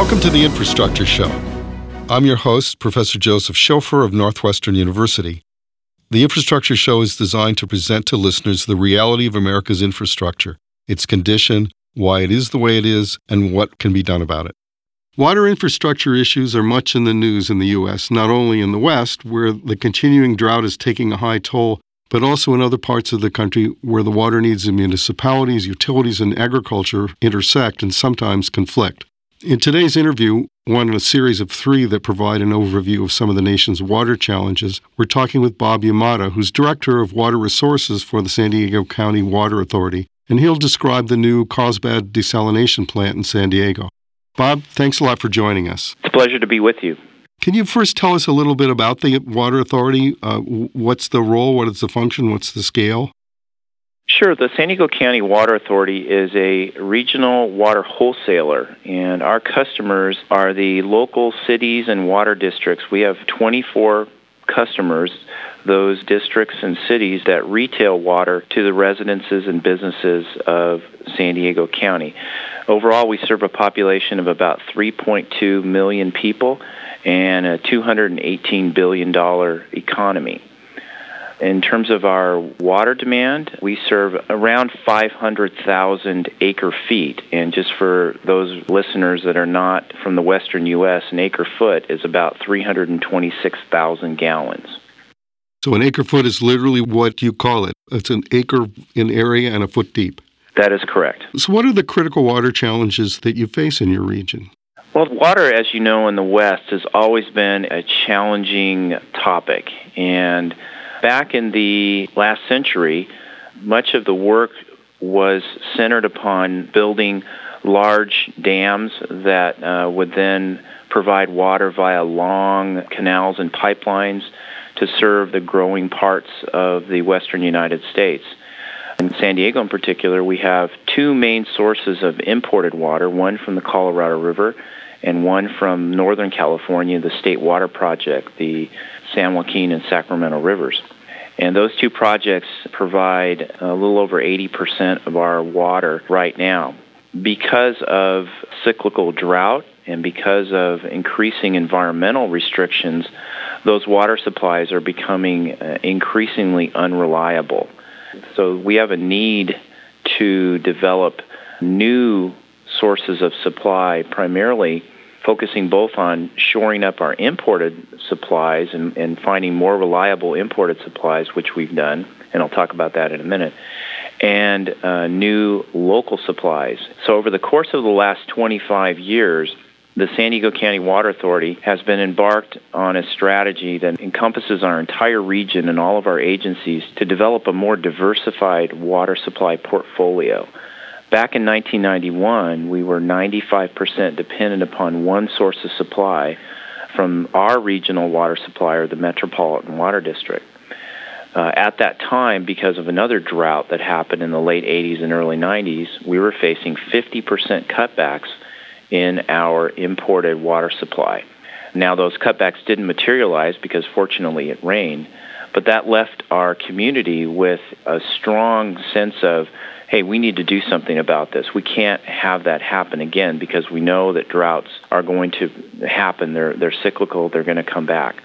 Welcome to the Infrastructure Show. I'm your host, Professor Joseph Schofer of Northwestern University. The Infrastructure Show is designed to present to listeners the reality of America's infrastructure, its condition, why it is the way it is, and what can be done about it. Water infrastructure issues are much in the news in the U.S., not only in the West, where the continuing drought is taking a high toll, but also in other parts of the country where the water needs of municipalities, utilities, and agriculture intersect and sometimes conflict. In today's interview, one in a series of three that provide an overview of some of the nation's water challenges, we're talking with Bob Yamada, who's Director of Water Resources for the San Diego County Water Authority, and he'll describe the new Carlsbad desalination plant in San Diego. Bob, thanks a lot for joining us. It's a pleasure to be with you. Can you first tell us a little bit about the Water Authority? What's the role? What is the function? What's the scale? Sure. The San Diego County Water Authority is a regional water wholesaler, and our customers are the local cities and water districts. We have 24 customers, those districts and cities that retail water to the residences and businesses of San Diego County. Overall, we serve a population of about 3.2 million people and a $218 billion economy. In terms of our water demand, we serve around 500,000 acre-feet. And just for those listeners that are not from the western U.S., an acre-foot is about 326,000 gallons. So an acre-foot is literally what you call it. It's an acre in area and a foot deep. That is correct. So what are the critical water challenges that you face in your region? Well, water, as you know, in the West has always been a challenging topic. And back in the last century, much of the work was centered upon building large dams that would then provide water via long canals and pipelines to serve the growing parts of the western United States. In San Diego in particular, we have two main sources of imported water, one from the Colorado River and one from Northern California, the State Water Project, the San Joaquin and Sacramento Rivers. And those two projects provide a little over 80% of our water right now. Because of cyclical drought and because of increasing environmental restrictions, those water supplies are becoming increasingly unreliable. So we have a need to develop new sources of supply, primarily focusing both on shoring up our imported supplies and finding more reliable imported supplies, which we've done, and I'll talk about that in a minute, and new local supplies. So over the course of the last 25 years, the San Diego County Water Authority has been embarked on a strategy that encompasses our entire region and all of our agencies to develop a more diversified water supply portfolio. Back in 1991, we were 95% dependent upon one source of supply from our regional water supplier, the Metropolitan Water District. At that time, because of another drought that happened in the late 80s and early 90s, we were facing 50% cutbacks in our imported water supply. Now, those cutbacks didn't materialize because, fortunately, it rained, but that left our community with a strong sense of, hey, we need to do something about this. We can't have that happen again because we know that droughts are going to happen. They're cyclical. They're going to come back.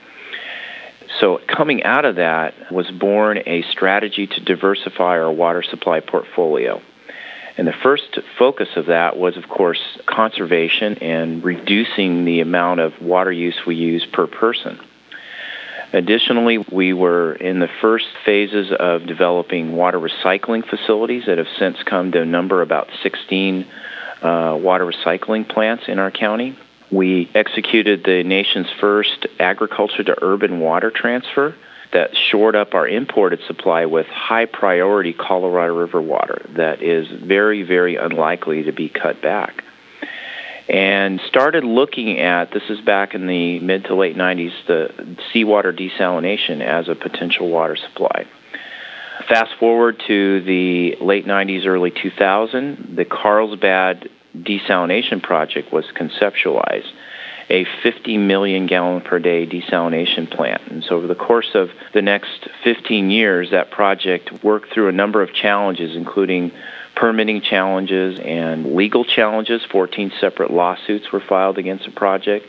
So coming out of that was born a strategy to diversify our water supply portfolio. And the first focus of that was, of course, conservation and reducing the amount of water use we use per person. Additionally, we were in the first phases of developing water recycling facilities that have since come to number about 16 water recycling plants in our county. We executed the nation's first agriculture to urban water transfer that shored up our imported supply with high-priority Colorado River water that is very, very unlikely to be cut back. And started looking at, this is back in the mid to late 90s, the seawater desalination as a potential water supply. Fast forward to the late 90s, early 2000, the Carlsbad desalination project was conceptualized, a 50 million gallon per day desalination plant. And so over the course of the next 15 years, that project worked through a number of challenges, including permitting challenges and legal challenges. 14 separate lawsuits were filed against the project,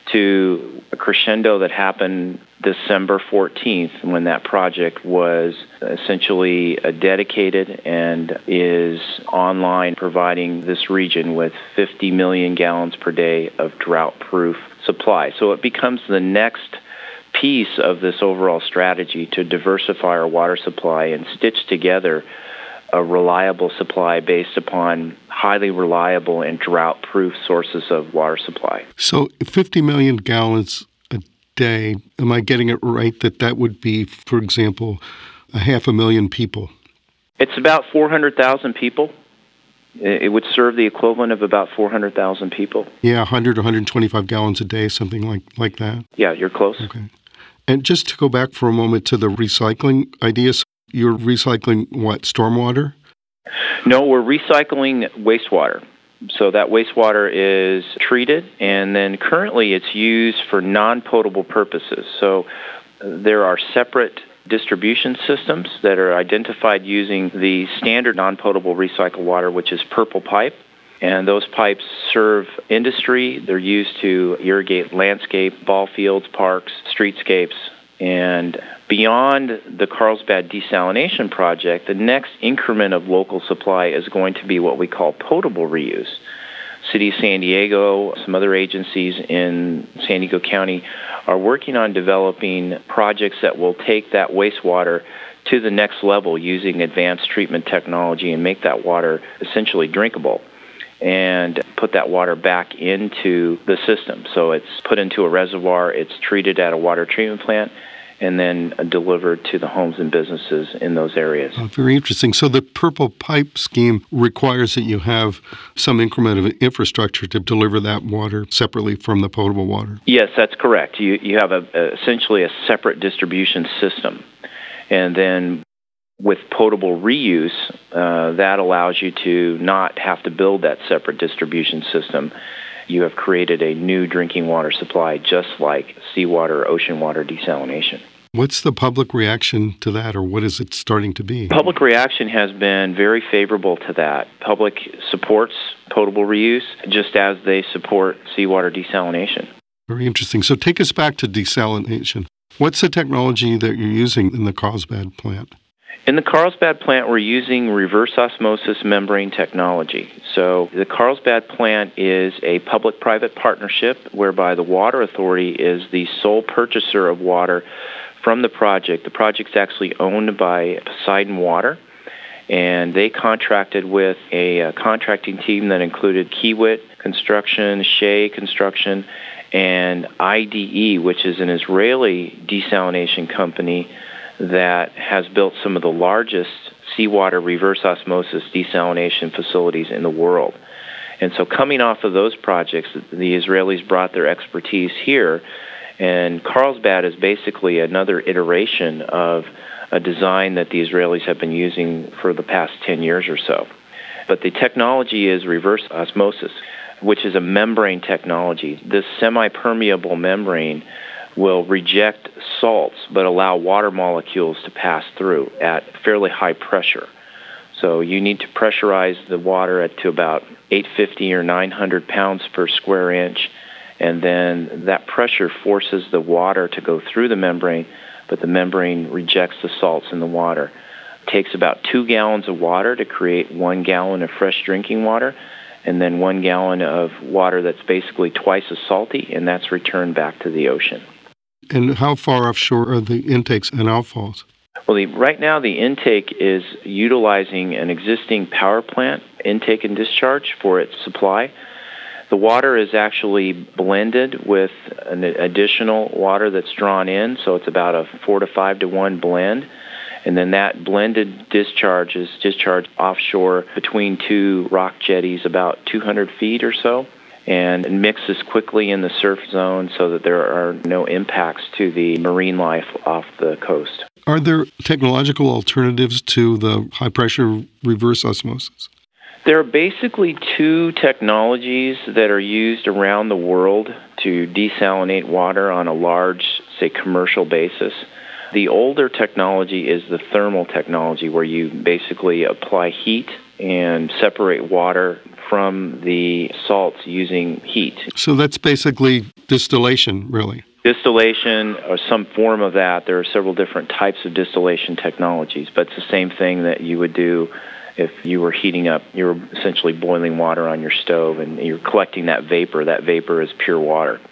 to a crescendo that happened December 14th when that project was essentially dedicated and is online, providing this region with 50 million gallons per day of drought-proof supply. So it becomes the next piece of this overall strategy to diversify our water supply and stitch together a reliable supply based upon highly reliable and drought-proof sources of water supply. So 50 million gallons a day, am I getting it right that would be, for example, 500,000 people? It's about 400,000 people. It would serve the equivalent of about 400,000 people. Yeah, 100 or 125 gallons a day, something like that. Yeah, you're close. Okay. And just to go back for a moment to the recycling idea, so you're recycling what, stormwater? No, we're recycling wastewater. So that wastewater is treated, and then currently it's used for non-potable purposes. So there are separate distribution systems that are identified using the standard non-potable recycled water, which is Purple Pipe. And those pipes serve industry. They're used to irrigate landscape, ball fields, parks, streetscapes. And beyond the Carlsbad desalination project, the next increment of local supply is going to be what we call potable reuse. City of San Diego, some other agencies in San Diego County are working on developing projects that will take that wastewater to the next level using advanced treatment technology and make that water essentially drinkable and put that water back into the system. So it's put into a reservoir, it's treated at a water treatment plant, and then delivered to the homes and businesses in those areas. Oh, very interesting. So the Purple Pipe scheme requires that you have some increment of infrastructure to deliver that water separately from the potable water. Yes, that's correct. You have essentially a separate distribution system. And then with potable reuse, that allows you to not have to build that separate distribution system. You have created a new drinking water supply, just like seawater or ocean water desalination. What's the public reaction to that, or what is it starting to be? Public reaction has been very favorable to that. Public supports potable reuse, just as they support seawater desalination. Very interesting. So take us back to desalination. What's the technology that you're using in the Carlsbad plant? In the Carlsbad plant, we're using reverse osmosis membrane technology. So the Carlsbad plant is a public-private partnership whereby the Water Authority is the sole purchaser of water from the project. The project's actually owned by Poseidon Water, and they contracted with a contracting team that included Kiewit Construction, Shea Construction, and IDE, which is an Israeli desalination company that has built some of the largest seawater reverse osmosis desalination facilities in the world. And so coming off of those projects, the Israelis brought their expertise here, and Carlsbad is basically another iteration of a design that the Israelis have been using for the past 10 years or so. But the technology is reverse osmosis, which is a membrane technology. This semi-permeable membrane will reject salts but allow water molecules to pass through at fairly high pressure. So you need to pressurize the water to about 850 or 900 pounds per square inch, and then that pressure forces the water to go through the membrane, but the membrane rejects the salts in the water. It takes about 2 gallons of water to create 1 gallon of fresh drinking water, and then 1 gallon of water that's basically twice as salty, and that's returned back to the ocean. And how far offshore are the intakes and outfalls? Well, right now the intake is utilizing an existing power plant intake and discharge for its supply. The water is actually blended with an additional water that's drawn in, so it's about a 4 to 5 to 1 blend. And then that blended discharge is discharged offshore between 2 rock jetties about 200 feet or so, and mixes quickly in the surf zone so that there are no impacts to the marine life off the coast. Are there technological alternatives to the high-pressure reverse osmosis? There are basically 2 technologies that are used around the world to desalinate water on a large, say, commercial basis. The older technology is the thermal technology, where you basically apply heat and separate water from the salts using heat. So that's basically distillation, really. Distillation or some form of that. There are several different types of distillation technologies, but it's the same thing that you would do if you were heating up. You're essentially boiling water on your stove, and you're collecting that vapor. That vapor is pure water.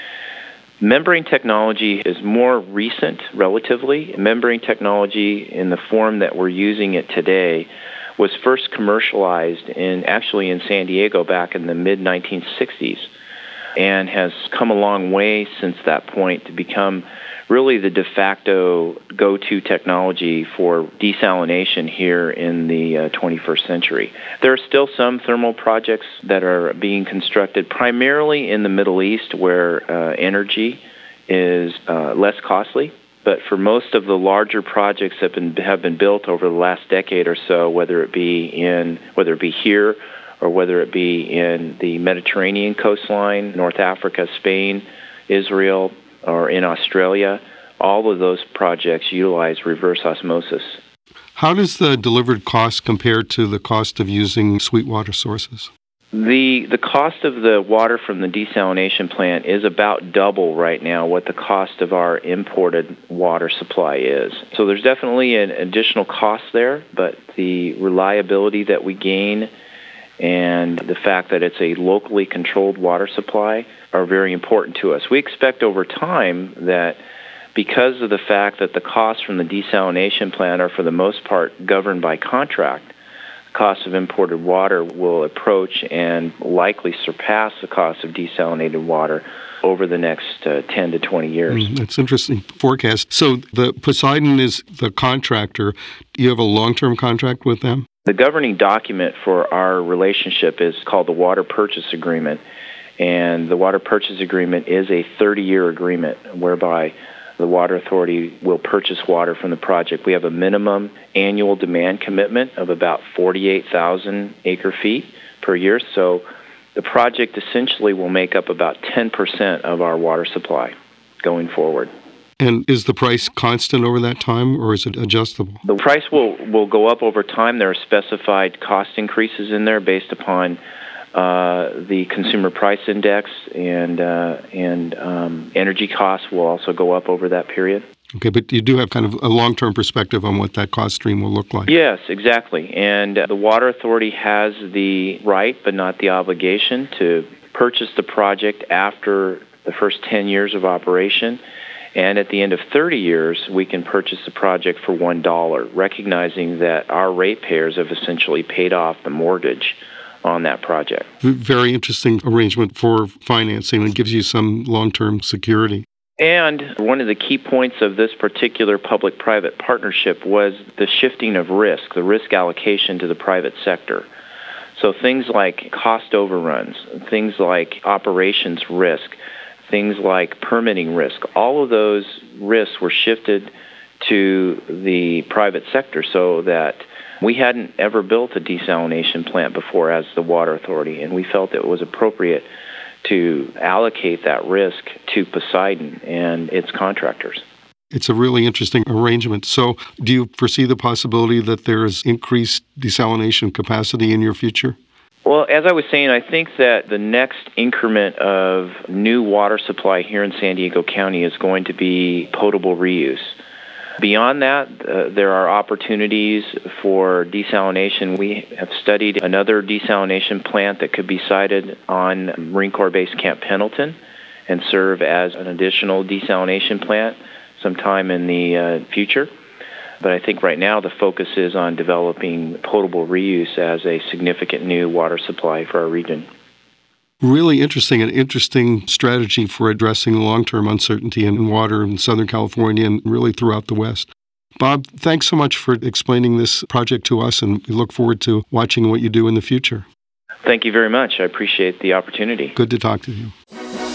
Membrane technology is more recent, relatively. Membrane technology, in the form that we're using it today, was first commercialized actually in San Diego back in the mid-1960s, and has come a long way since that point to become really the de facto go-to technology for desalination here in the 21st century. There are still some thermal projects that are being constructed primarily in the Middle East, where energy is less costly. But for most of the larger projects that have been built over the last decade or so, whether it be here or whether it be in the Mediterranean coastline, North Africa, Spain, Israel, or in Australia, all of those projects utilize reverse osmosis. How does the delivered cost compare to the cost of using sweetwater sources? The cost of the water from the desalination plant is about double right now what the cost of our imported water supply is. So there's definitely an additional cost there, but the reliability that we gain and the fact that it's a locally controlled water supply are very important to us. We expect over time that because of the fact that the costs from the desalination plant are for the most part governed by contract, the cost of imported water will approach and likely surpass the cost of desalinated water over the next 10 to 20 years. That's interesting forecast. So the Poseidon is the contractor. Do you have a long-term contract with them? The governing document for our relationship is called the Water Purchase Agreement, and the Water Purchase Agreement is a 30-year agreement whereby the Water Authority will purchase water from the project. We have a minimum annual demand commitment of about 48,000 acre-feet per year, so the project essentially will make up about 10% of our water supply going forward. And is the price constant over that time, or is it adjustable? The price will go up over time. There are specified cost increases in there based upon the consumer price index, and energy costs will also go up over that period. Okay, but you do have kind of a long-term perspective on what that cost stream will look like. Yes, exactly. And the Water Authority has the right, but not the obligation, to purchase the project after the first 10 years of operation. And at the end of 30 years, we can purchase the project for $1, recognizing that our ratepayers have essentially paid off the mortgage on that project. Very interesting arrangement for financing. It gives you some long-term security. And one of the key points of this particular public-private partnership was the shifting of risk, the risk allocation to the private sector. So things like cost overruns, things like operations risk, things like permitting risk, all of those risks were shifted to the private sector so that we hadn't ever built a desalination plant before as the Water Authority, and we felt it was appropriate to allocate that risk to Poseidon and its contractors. It's a really interesting arrangement. So do you foresee the possibility that there is increased desalination capacity in your future? Well, as I was saying, I think that the next increment of new water supply here in San Diego County is going to be potable reuse. Beyond that, there are opportunities for desalination. We have studied another desalination plant that could be sited on Marine Corps Base Camp Pendleton and serve as an additional desalination plant sometime in the future. But I think right now the focus is on developing potable reuse as a significant new water supply for our region. Really interesting, an interesting strategy for addressing long-term uncertainty in water in Southern California and really throughout the West. Bob, thanks so much for explaining this project to us, and we look forward to watching what you do in the future. Thank you very much. I appreciate the opportunity. Good to talk to you.